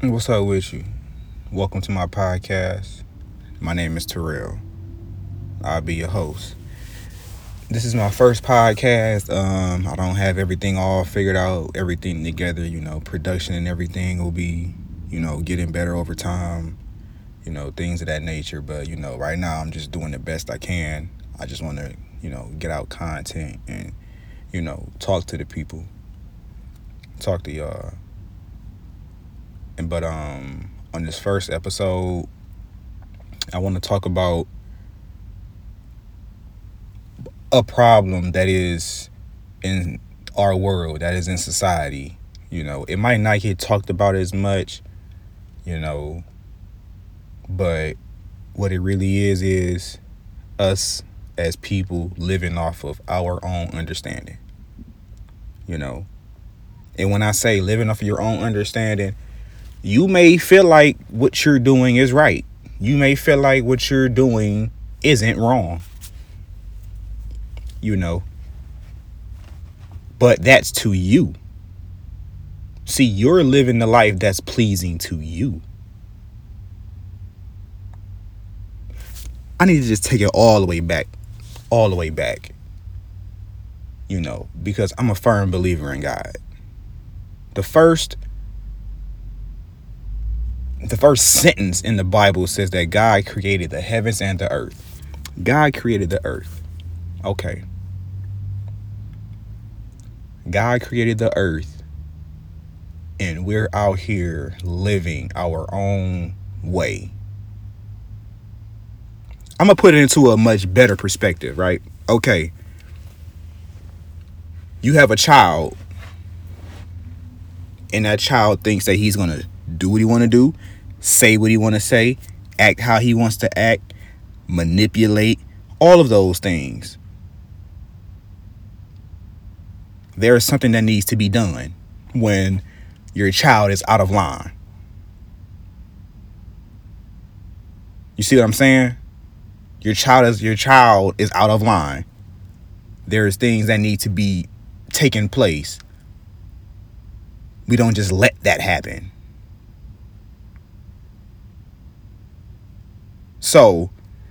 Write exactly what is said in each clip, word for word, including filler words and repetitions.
What's up with you? Welcome to my podcast. My name is Terrell. I'll be your host. This is my first podcast. Um, I don't have everything all figured out, everything together. You know, production and everything will be, you know, getting better over time. You know, things of that nature. But you know, right now I'm just doing the best I can. I just want to, you know, get out content and, you know, talk to the people, talk to y'all. And but um, on this first episode, I want to talk about a problem that is in our world, that is in society. You know, it might not get talked about as much, you know, but what it really is is us as people living off of our own understanding, you know. And when I say living off of your own understanding, you may feel like what you're doing is right. You may feel like what you're doing isn't wrong, you know, but that's to you. See, you're living the life that's pleasing to you. I need to just take it all the way back, all the way back, you know, because I'm a firm believer in God. The first, the first sentence in the Bible says that God created the heavens and the earth. God created the earth. Okay. God created the earth, and we're out here living our own way. I'm going to put it into a much better perspective, right? Okay. You have a child, and that child thinks that he's going to do what he want to do, say what he want to say, act how he wants to act, manipulate, all of those things. There is something that needs to be done when your child is out of line. You see what I'm saying? Your child is your child is out of line. There's things that need to be taking place. We don't just let that happen. So,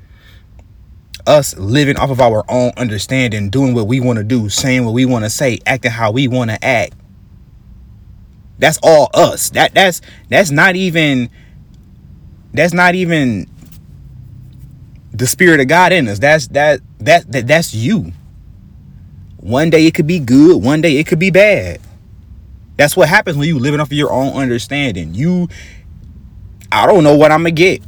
us living off of our own understanding, doing what we want to do, saying what we want to say, acting how we want to act. That's all us. That that's that's not even that's not even the spirit of God in us. That's that that, that that's you. One day it could be good, one day it could be bad. That's what happens when you living off of your own understanding. You I don't know what I'm gonna get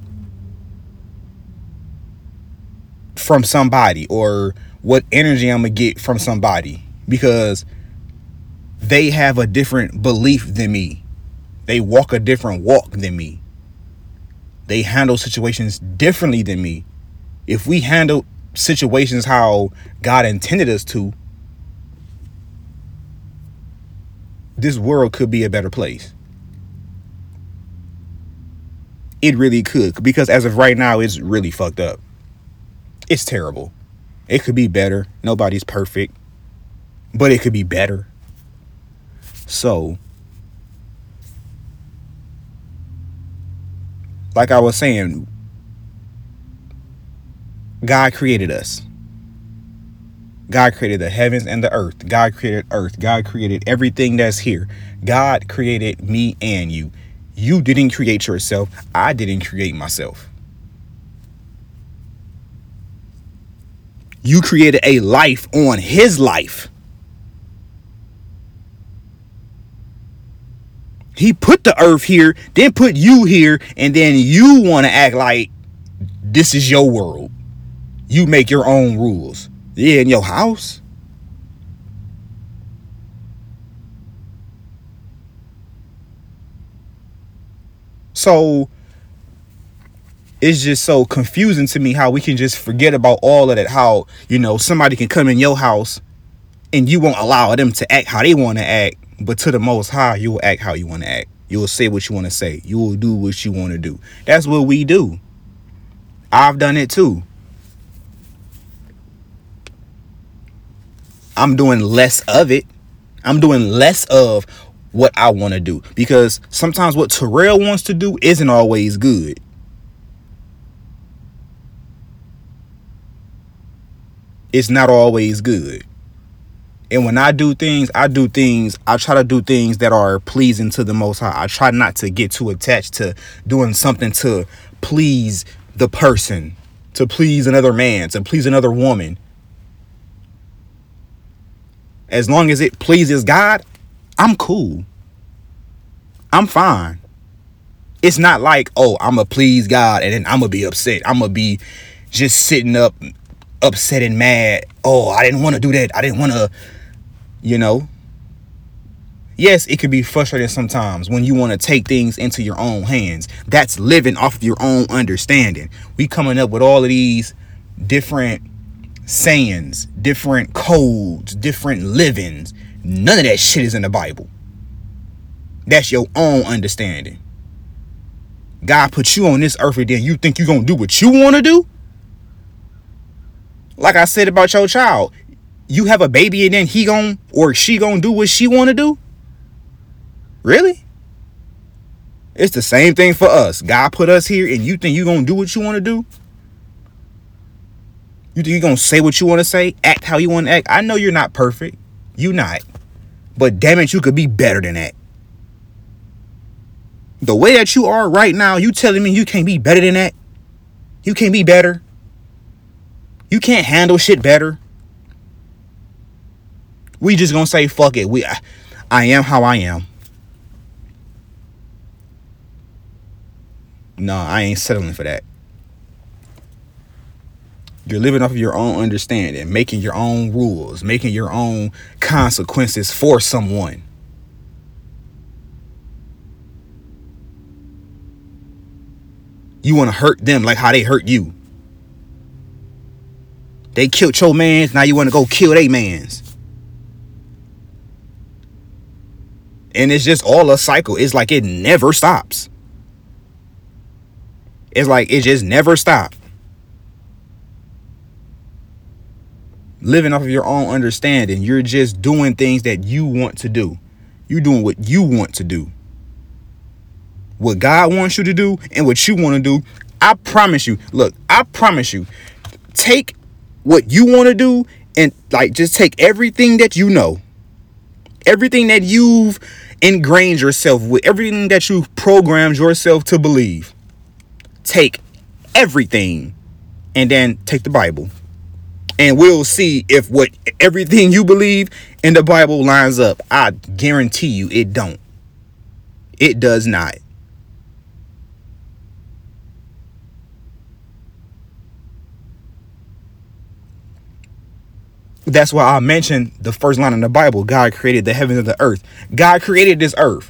from somebody, or what energy I'm gonna get from somebody, because they have a different belief than me. They walk a different walk than me. They handle situations differently than me. If we handle situations how God intended us to, this world could be a better place. It really could, because as of right now, it's really fucked up. It's terrible. It could be better. Nobody's perfect, but it could be better. So, like I was saying, God created us. God created the heavens and the earth. God created earth. God created everything that's here. God created me and you. You didn't create yourself. I didn't create myself. You created a life on his life. He put the earth here, then put you here, and then you want to act like this is your world. You make your own rules. Yeah, in your house. So it's just so confusing to me how we can just forget about all of that. How, you know, somebody can come in your house and you won't allow them to act how they want to act, but to the Most High, you will act how you want to act. You will say what you want to say. You will do what you want to do. That's what we do. I've done it too. I'm doing less of it. I'm doing less of what I want to do. Because sometimes what Terrell wants to do isn't always good. It's not always good. And when I do things, I do things, I try to do things that are pleasing to the Most High. I try not to get too attached to doing something to please the person, to please another man, to please another woman. As long as it pleases God, I'm cool. I'm fine. It's not like, oh, I'm going to please God and then I'm going to be upset. I'm going to be just sitting up upset and mad. Oh, I didn't want to do that. I didn't want to, you know. Yes, it could be frustrating sometimes when you want to take things into your own hands. That's living off of your own understanding. We coming up with all of these different sayings, different codes, different livings. None of that shit is in the Bible. That's your own understanding. God put you on this earth and then you think you're going to do what you want to do? Like I said about your child, you have a baby and then he gon' or she gon' do what she want to do? Really? It's the same thing for us. God put us here and you think you're going to do what you want to do? You think you're going to say what you want to say? Act how you want to act? I know you're not perfect. You not. But damn it, you could be better than that. The way that you are right now, you telling me you can't be better than that? You can't be better? You can't handle shit better? We just gonna say, fuck it. We, I, I am how I am. No, I ain't settling for that. You're living off of your own understanding, making your own rules, making your own consequences for someone. You want to hurt them like how they hurt you. They killed your mans, now you want to go kill they mans. And it's just all a cycle. It's like it never stops. It's like it just never stops. Living off of your own understanding. You're just doing things that you want to do. You're doing what you want to do. What God wants you to do and what you want to do. I promise you. Look, I promise you. Take what you want to do and like just take everything that you know. Everything that you've ingrained yourself with. Everything that you've programmed yourself to believe. Take everything and then take the Bible. And we'll see if what everything you believe in the Bible lines up. I guarantee you it don't. It does not. That's why I mentioned the first line in the Bible. God created the heavens and the earth. God created this earth.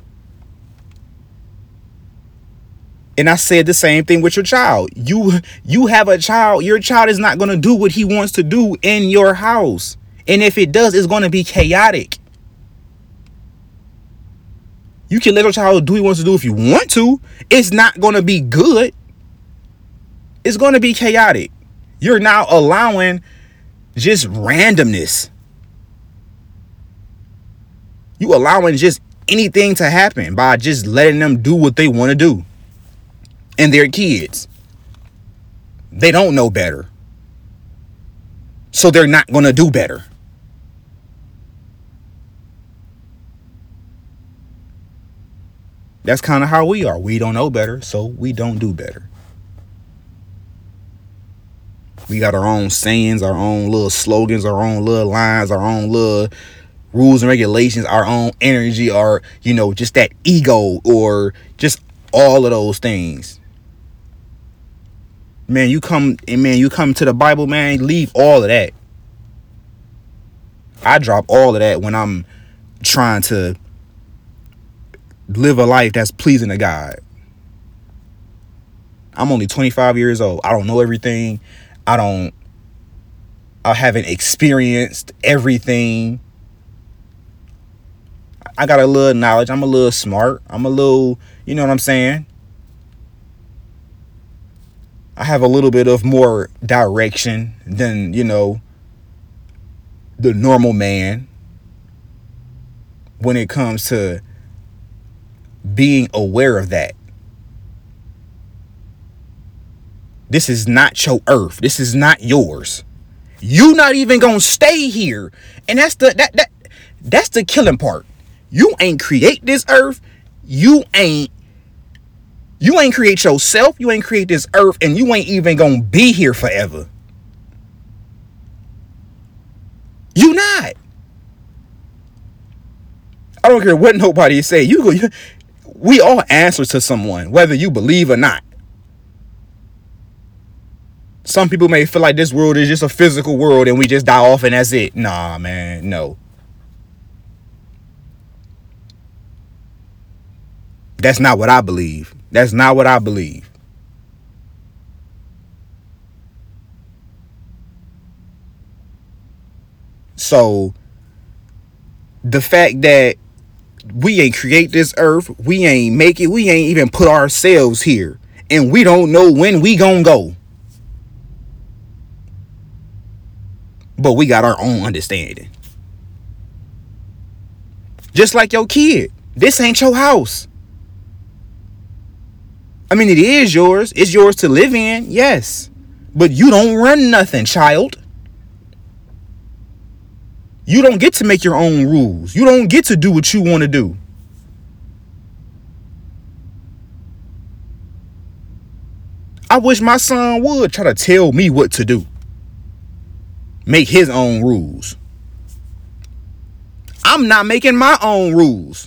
And I said the same thing with your child. You, you have a child. Your child is not going to do what he wants to do in your house. And if it does, it's going to be chaotic. You can let your child do what he wants to do if you want to. It's not going to be good. It's going to be chaotic. You're now allowing just randomness. You allowing just anything to happen by just letting them do what they want to do. And they're kids. They don't know better. So they're not going to do better. That's kind of how we are. We don't know better, so we don't do better. We got our own sayings, our own little slogans, our own little lines, our own little rules and regulations, our own energy, our, you know, just that ego or just all of those things. Man, you come and man, you come to the Bible, man, leave all of that. I drop all of that when I'm trying to live a life that's pleasing to God. I'm only twenty-five years old. I don't know everything. I don't, I haven't experienced everything. I got a little knowledge. I'm a little smart. I'm a little, you know what I'm saying? I have a little bit of more direction than, you know, the normal man when it comes to being aware of that. This is not your earth. This is not yours. You not even gonna stay here. And that's the that that that's the killing part. You ain't create this earth. You ain't you ain't create yourself. You ain't create this earth, and you ain't even gonna be here forever. You not. I don't care what nobody say. You go. You, we all answer to someone, whether you believe or not. Some people may feel like this world is just a physical world and we just die off and that's it. Nah, man, no. That's not what I believe. That's not what I believe. So, the fact that we ain't create this earth, we ain't make it, we ain't even put ourselves here, and we don't know when we gonna go. But we got our own understanding. Just like your kid. This ain't your house. I mean, it is yours. It's yours to live in, yes. But you don't run nothing, child. You don't get to make your own rules. You don't get to do what you want to do. I wish my son would try to tell me what to do. Make his own rules. I'm not making my own rules.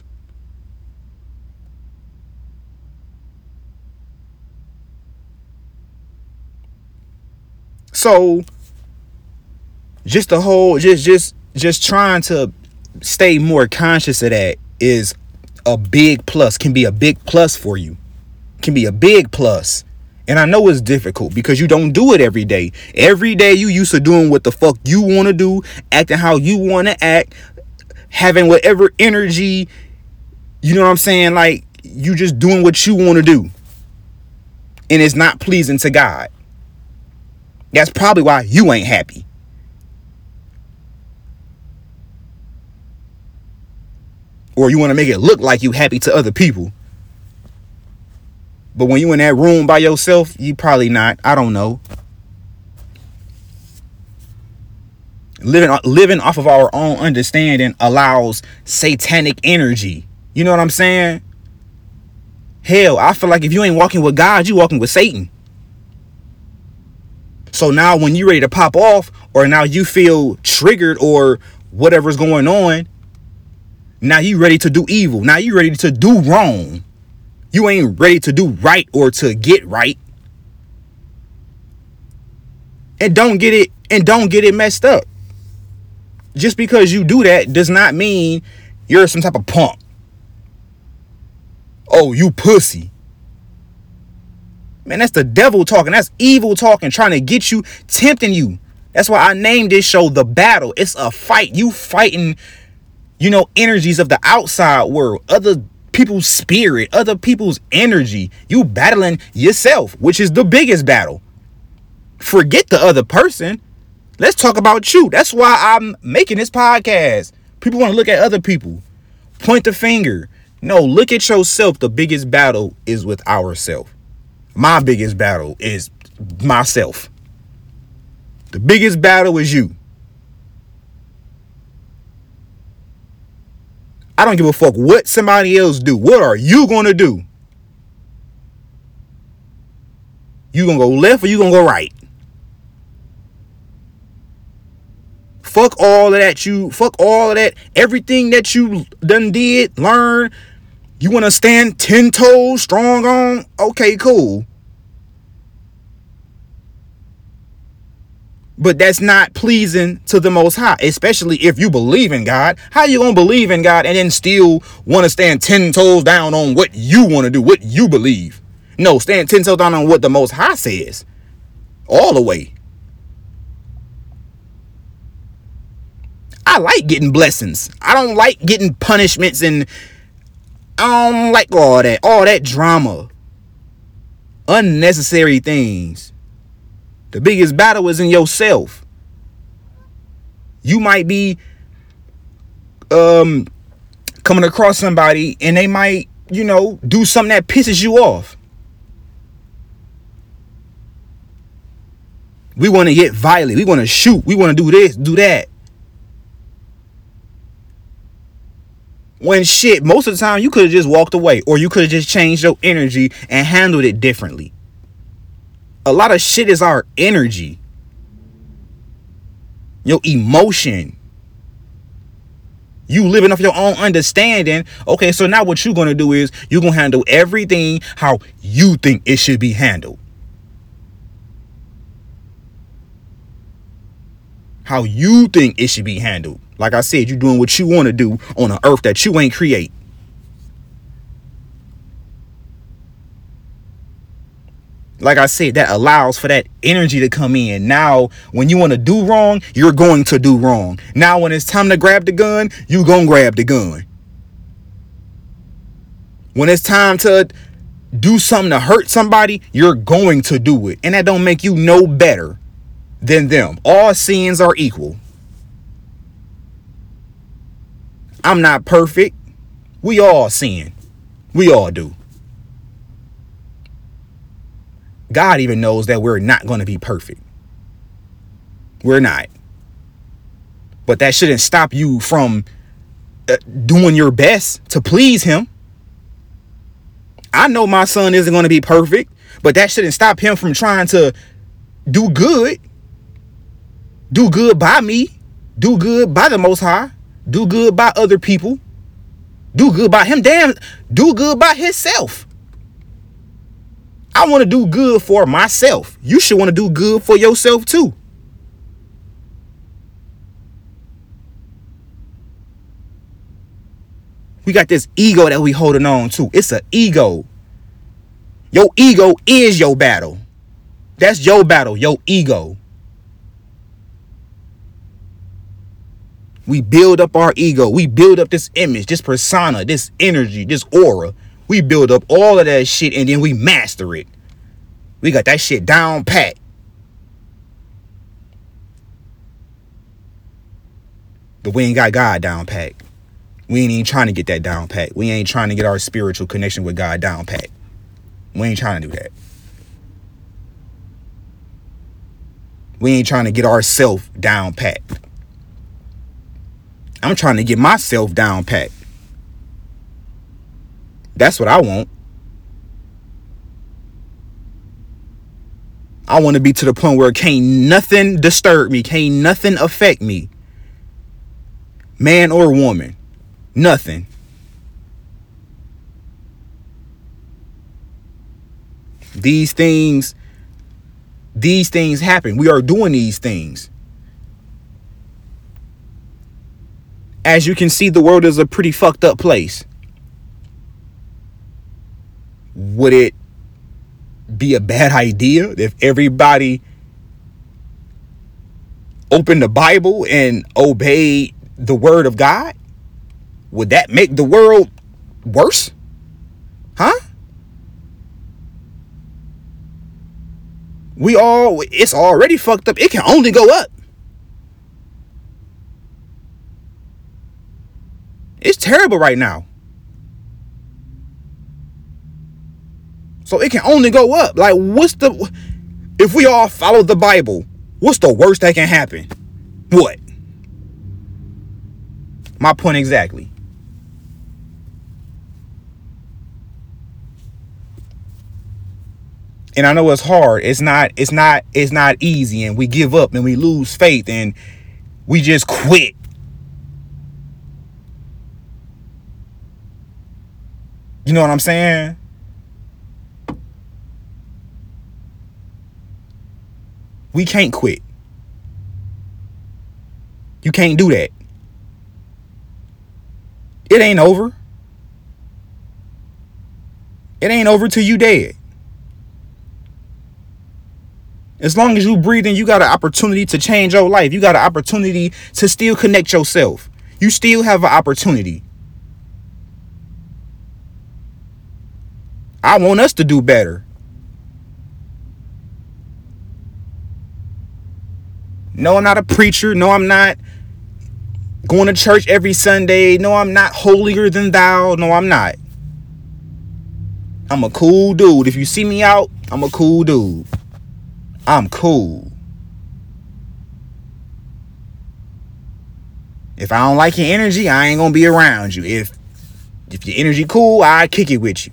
So just the whole just just just trying to stay more conscious of that is a big plus, can be a big plus for you. Can be a big plus. And I know it's difficult because you don't do it every day. Every day you used to doing what the fuck you want to do, acting how you want to act, having whatever energy, you know what I'm saying? Like, you just doing what you want to do. And it's not pleasing to God. That's probably why you ain't happy. Or you want to make it look like you happy to other people. But when you in that room by yourself, you probably not. I don't know. Living living off of our own understanding allows satanic energy. You know what I'm saying? Hell, I feel like if you ain't walking with God, you walking with Satan. So now when you're ready to pop off, or now you feel triggered or whatever's going on, now you ready to do evil. Now you ready to do wrong. You ain't ready to do right or to get right. And don't get it and don't get it messed up. Just because you do that does not mean you're some type of punk. Oh, you pussy. Man, that's the devil talking. That's evil talking, trying to get you, tempting you. That's why I named this show The Battle. It's a fight. You fighting, you know, energies of the outside world, other people's spirit, other people's energy. You battling yourself, which is the biggest battle. Forget the other person. Let's talk about you. That's why I'm making this podcast. People want to look at other people, point the finger. No, look at yourself. The biggest battle is with ourselves. My biggest battle is myself. The biggest battle is you. I don't give a fuck what somebody else do. What are you going to do? You going to go left or you going to go right? Fuck all of that you, fuck all of that, everything that you done did, learn. You want to stand ten toes strong on? Okay, cool. But that's not pleasing to the Most High, especially if you believe in God. How you gonna believe in God and then still want to stand ten toes down on what you want to do, what you believe? No, stand ten toes down on what the Most High says. All the way. I like getting blessings. I don't like getting punishments, and I don't like all that, all that drama. Unnecessary things. The biggest battle is in yourself. You might be um coming across somebody and they might you know, do something that pisses you off. We want to get violent. We want to shoot. We want to do this, do that. When shit, most of the time you could have just walked away, or you could have just changed your energy and handled it differently. A lot of shit is our energy, your emotion. You living off your own understanding. Okay, so now what you're going to do is you're going to handle everything how you think it should be handled. How you think it should be handled. Like I said, you're doing what you want to do on an earth that you ain't create. Like I said, that allows for that energy to come in. Now, when you want to do wrong, you're going to do wrong. Now, when it's time to grab the gun, you gonna grab the gun. When it's time to do something to hurt somebody, you're going to do it. And that don't make you no better than them. All sins are equal. I'm not perfect. We all sin. We all do. God even knows that we're not going to be perfect. We're not. But that shouldn't stop you from uh, doing your best to please him. I know my son isn't going to be perfect, but that shouldn't stop him from trying to do good. Do good by me. Do good by the Most High. Do good by other people. Do good by him. Damn, do good by himself. I want to do good for myself. You should want to do good for yourself too. We got this ego that we holding on to. It's an ego. Your ego is your battle. That's your battle, your ego. We build up our ego. We build up this image, this persona, this energy, this aura. We build up all of that shit and then we master it. We got that shit down pat. But we ain't got God down pat. We ain't even trying to get that down pat. We ain't trying to get our spiritual connection with God down pat. We ain't trying to do that. We ain't trying to get ourselves down pat. I'm trying to get myself down pat. That's what I want. I want to be to the point where can't nothing disturb me. Can't nothing affect me. Man or woman. Nothing. These things, these things happen. We are doing these things. As you can see, the world is a pretty fucked up place. Would it be a bad idea if everybody opened the Bible and obeyed the word of God? Would that make the world worse? Huh? We all, it's already fucked up. It can only go up. It's terrible right now. So it can only go up. Like, what's the... If we all follow the Bible, what's the worst that can happen? What? My point exactly. And I know it's hard. It's not, it's not, it's not easy. And we give up and we lose faith and we just quit. You know what I'm saying? We can't quit. You can't do that. It ain't over. It ain't over till you dead. As long as you breathing, you got an opportunity to change your life. You got an opportunity to still connect yourself. You still have an opportunity. I want us to do better. No, I'm not a preacher. No, I'm not going to church every Sunday. No, I'm not holier than thou. No, I'm not. I'm a cool dude. If you see me out, I'm a cool dude. I'm cool. If I don't like your energy, I ain't gonna be around you. If if your energy cool, I kick it with you.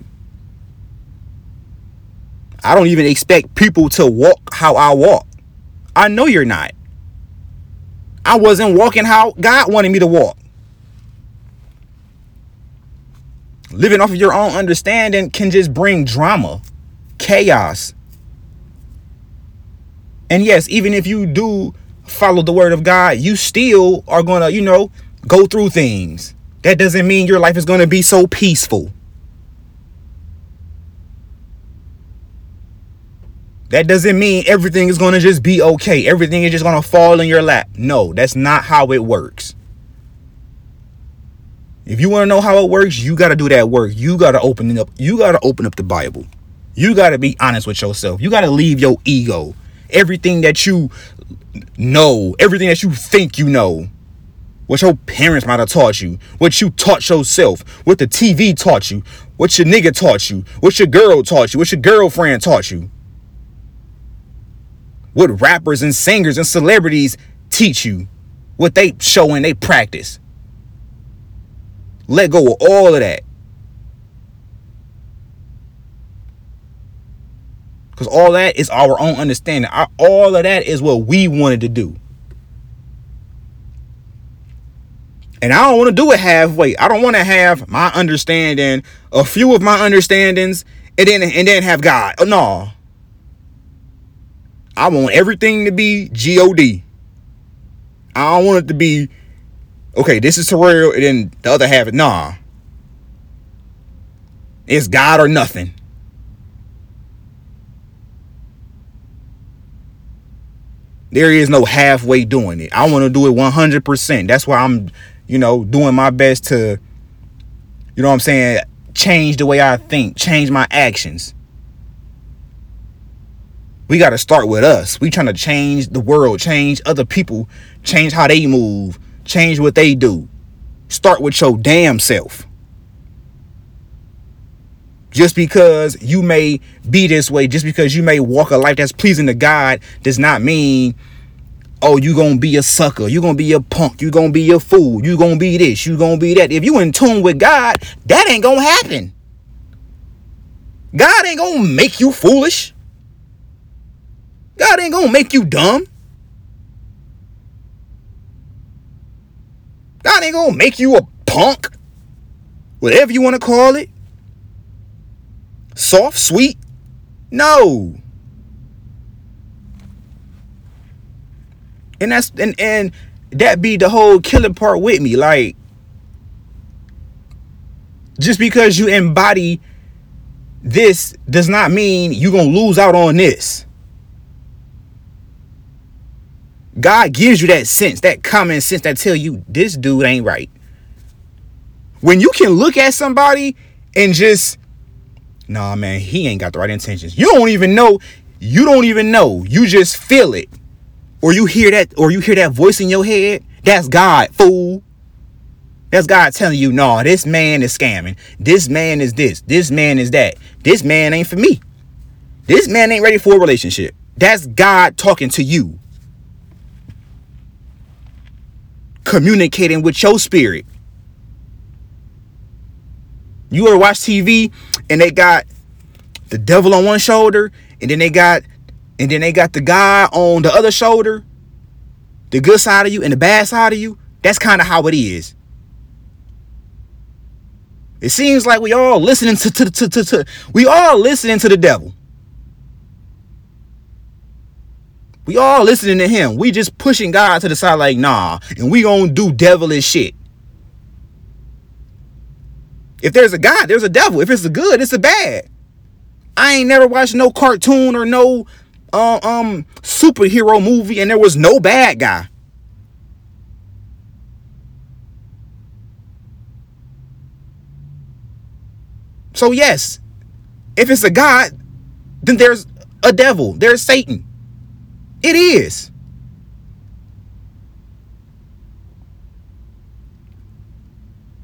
I don't even expect people to walk how I walk. I know you're not. I wasn't walking how God wanted me to walk. Living off of your own understanding can just bring drama, chaos. And yes, even if you do follow the word of God, you still are going to, you know, go through things. That doesn't mean your life is going to be so peaceful. That doesn't mean everything is going to just be okay. Everything is just going to fall in your lap. No, that's not how it works. If you want to know how it works, you got to do that work. You got to open it up. You got to open up the Bible. You got to be honest with yourself. You got to leave your ego. Everything that you know, everything that you think you know, what your parents might have taught you, what you taught yourself, what the T V taught you, what your nigga taught you, what your girl taught you, what your girlfriend taught you, what rappers and singers and celebrities teach you, what they show and they practice. Let go of all of that. Because all that is our own understanding. Our, all of that is what we wanted to do. And I don't want to do it halfway. I don't want to have my understanding, a few of my understandings, and then and then have God. Oh, no. I want everything to be G O D. I don't want it to be, okay, this is Terrell, and then the other half is, nah. It's God or nothing. There is no halfway doing it. I want to do it one hundred percent. That's why I'm, you know, doing my best to, you know what I'm saying, change the way I think, change my actions. We got to start with us. We trying to change the world, change other people, change how they move, change what they do. Start with your damn self. Just because you may be this way, just because you may walk a life that's pleasing to God, does not mean, oh, you gonna be a sucker, you gonna be a punk, you gonna be a fool, you gonna be this, you gonna be that. If you in tune with God, that ain't gonna happen. God ain't gonna make you foolish. God ain't gonna make you dumb. God ain't gonna make you a punk, whatever you want to call it. Soft, sweet. No. And that's and, and that be the whole killing part with me. Like, just because you embody this does not mean you're gonna lose out on this. God gives you that sense, that common sense that tell you this dude ain't right. When you can look at somebody and just, nah, man, he ain't got the right intentions. You don't even know. You don't even know. You just feel it. Or you hear that, or you hear that voice in your head. That's God, fool. That's God telling you, no, nah, this man is scamming. This man is this. This man is that. This man ain't for me. This man ain't ready for a relationship. That's God talking to you. Communicating with your spirit. You ever watch T V and they got the devil on one shoulder, and then they got and then they got the guy on the other shoulder, the good side of you and the bad side of you? That's kind of how it is. It seems like we all listening to, to, to, to, to we all listening to the devil. We all listening to him. We just pushing God to the side like, nah, and we gonna do devilish shit. If there's a God, there's a devil. If it's a good, it's a bad. I ain't never watched no cartoon or no uh, um superhero movie and there was no bad guy. So yes, if it's a God, then there's a devil. There's Satan. It is.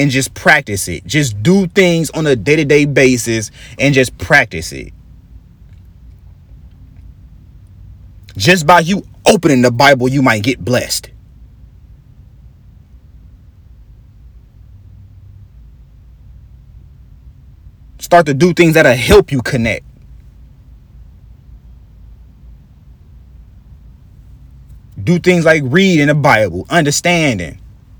and just practice it. Just do things on a day-to-day basis and just practice it. Just by you opening the Bible, you might get blessed. Start to do things that'll help you connect. Do things like reading the Bible, understanding.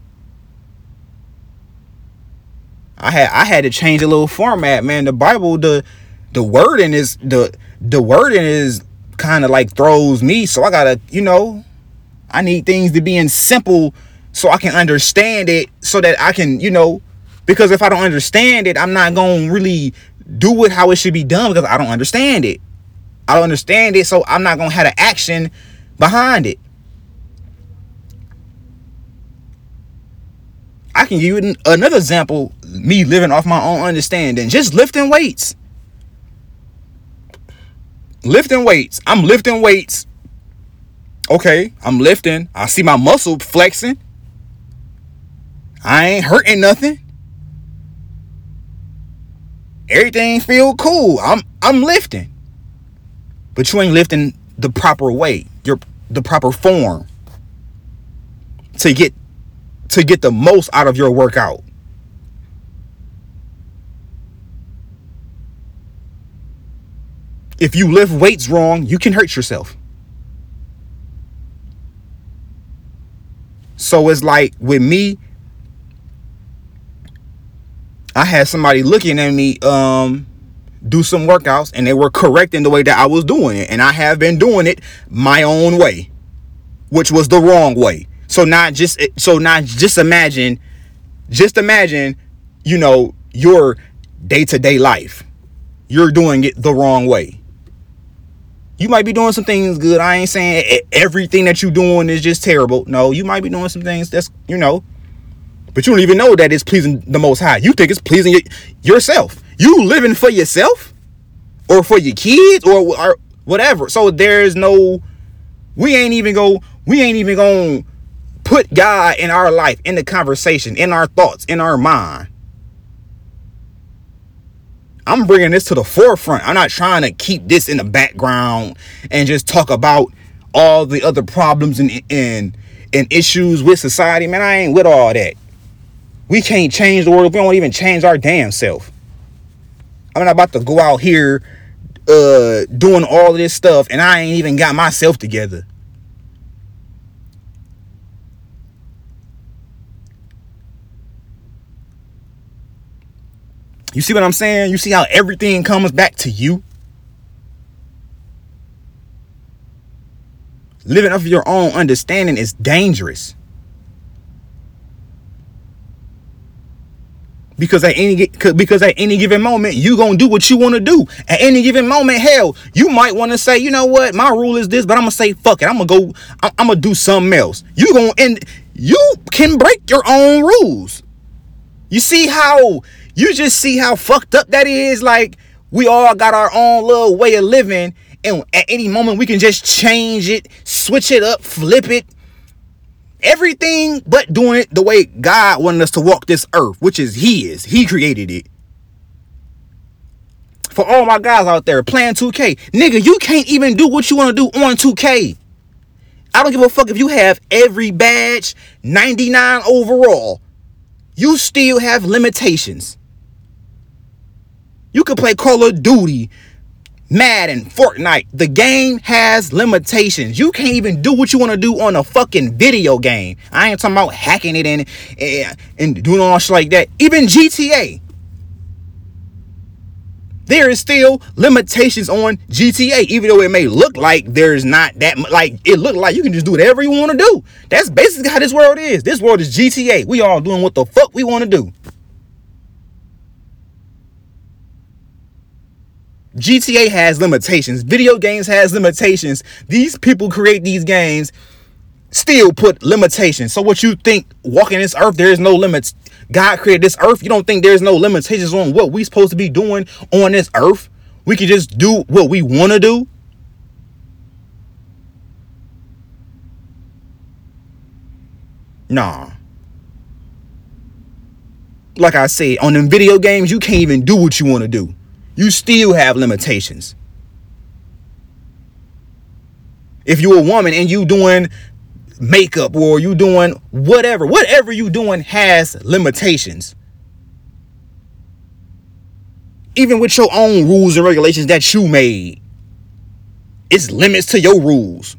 I had I had to change a little format, man. The Bible, the the wording is the the wording is kind of like throws me. So I gotta, you know, I need things to be in simple so I can understand it, so that I can, you know, because if I don't understand it, I'm not gonna really do it how it should be done, because I don't understand it. I don't understand it, so I'm not gonna have the action behind it. I can give you another example, me living off my own understanding. Just lifting weights. Lifting weights. I'm lifting weights. Okay, I'm lifting. I see my muscle flexing. I ain't hurting nothing. Everything feel cool. I'm I'm lifting. But you ain't lifting the proper way. Your the proper form. To get to get the most out of your workout. If you lift weights wrong, you can hurt yourself. So it's like with me, I had somebody looking at me um do some workouts, and they were correcting the way that I was doing it, and I have been doing it my own way, which was the wrong way. So not just so not just imagine, just imagine, you know, your day-to-day life. You're doing it the wrong way. You might be doing some things good. I ain't saying everything that you're doing is just terrible. No, you might be doing some things that's, you know, but you don't even know that it's pleasing the Most High. You think it's pleasing yourself. You living for yourself or for your kids or, or whatever. So there's no, we ain't even go, we ain't even going to put God in our life, in the conversation, in our thoughts, in our mind. I'm bringing this to the forefront. I'm not trying to keep this in the background and just talk about all the other problems and and, and issues with society. Man, I ain't with all that. We can't change the world if we don't even change our damn self. I'm not about to go out here uh, doing all of this stuff and I ain't even got myself together. You see what I'm saying? You see how everything comes back to you? Living off of your own understanding is dangerous. Because at any because at any given moment, you gonna do what you want to do. At any given moment, hell, you might want to say, you know what, my rule is this, but I'm gonna say fuck it. I'm gonna go. I'm gonna do something else. You gonna end. You can break your own rules. You see how you just see how fucked up that is. Like, we all got our own little way of living, and at any moment we can just change it, switch it up, flip it. Everything but doing it the way God wanted us to walk this earth, which is His. He created it. For all my guys out there playing two K, nigga, you can't even do what you want to do on two K. I don't give a fuck if you have every badge, ninety-nine overall. You still have limitations. You can play Call of Duty, Madden, Fortnite. The game has limitations. You can't even do what you want to do on a fucking video game. I ain't talking about hacking it and, and, and doing all shit like that. Even G T A. There is still limitations on G T A, even though it may look like there's not that much. Like, it look like you can just do whatever you want to do. That's basically how this world is. This world is G T A. We all doing what the fuck we want to do. G T A has limitations. Video games has limitations. These people create these games, still put limitations. So what you think, walking this earth, there is no limits? God created this earth. You don't think there's no limitations on what we supposed to be doing on this earth? We can just do what we want to do. Nah. like I said, on them video games, you can't even do what you want to do. You still have limitations. If you're a woman and you doing makeup or you doing whatever, whatever you doing has limitations. Even with your own rules and regulations that you made, it's limits to your rules.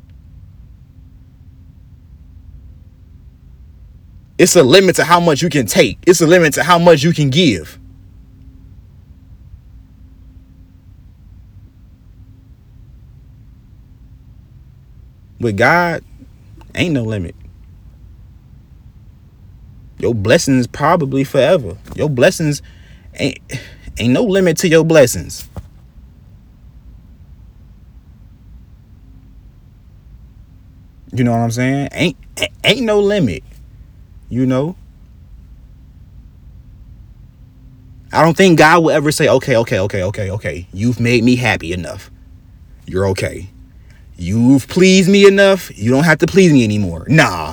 It's a limit to how much you can take. It's a limit to how much you can give. With God, ain't no limit. Your blessings probably forever. Your blessings ain't ain't no limit to your blessings. You know what I'm saying? Ain't ain't no limit. You know? I don't think God will ever say, okay, okay, okay, okay, okay. You've made me happy enough. You're okay. You've pleased me enough. You don't have to please me anymore. Nah.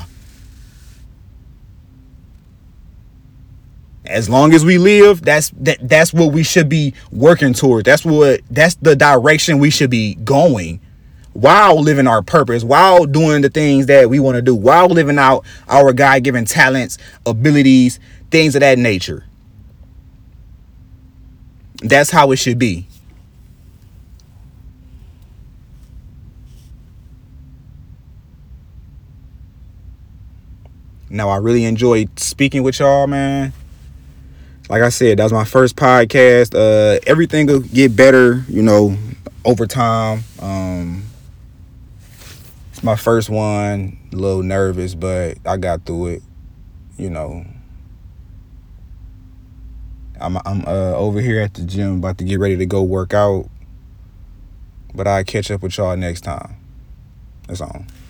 As long as we live, that's that that's what we should be working toward. That's what that's the direction we should be going, while living our purpose, while doing the things that we want to do, while living out our God-given talents, abilities, things of that nature. That's how it should be. Now, I really enjoyed speaking with y'all, man. Like I said, that was my first podcast. Uh, everything will get better, you know, over time. Um, it's my first one. A little nervous, but I got through it. You know, I'm I'm uh, over here at the gym, about to get ready to go work out. But I'll catch up with y'all next time. That's all.